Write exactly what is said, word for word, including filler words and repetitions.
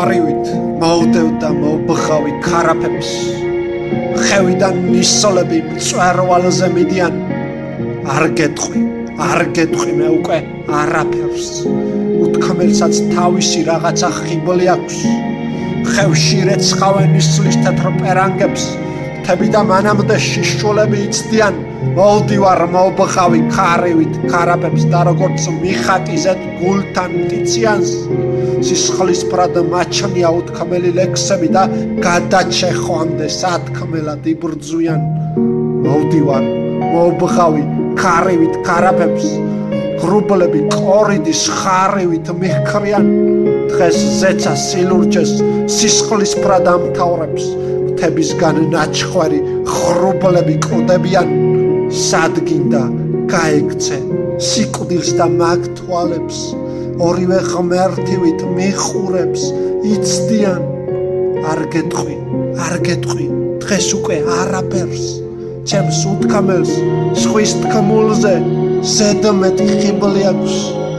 ყარივით მოვდევდა მოვბღავი ქარაფებს ხევიდან ნისოლები მწვერვალზე მიდიან არ გეტყვი არ გეტყვი მე უკვე არაფერს უთქმელსაც თავისი რაღაცა ხიბლი აქვს ხევში რეცხავენ ისლის თეთრ პერანგებს თები და მანამდე შიშულები იცდიან მოვდივარ მოვბღავი ქარივით ქარაფებს და როგორც მიხატიზეთ გულთან მტიციანს სისხლისფრად მაჩნია უთქმელი ლექსები და გადაჩეხვამდე სათქმელად იბრძვიან მოვდივარ მოვბღავი ქარივით ქარაფებს ღრუბლები ყორიდის ხარივით მიჰქრიან დღეს ზეცა სილურჯეს სისხლისფრად ამთავრებს მთებისგან ნაჩხვარი ღრუბლები კვდებიან სადგინდა გაექცე სიკვდილს და მაგ თვალებს ორივე ღმერთივით მიხურებს იცდიან არ გეტყვი არ გეტყვი დღეს უკვე არაფერს ჩემს უთქმელს ზღვის თქმულზე ზედმეტი ხიბლი აქვს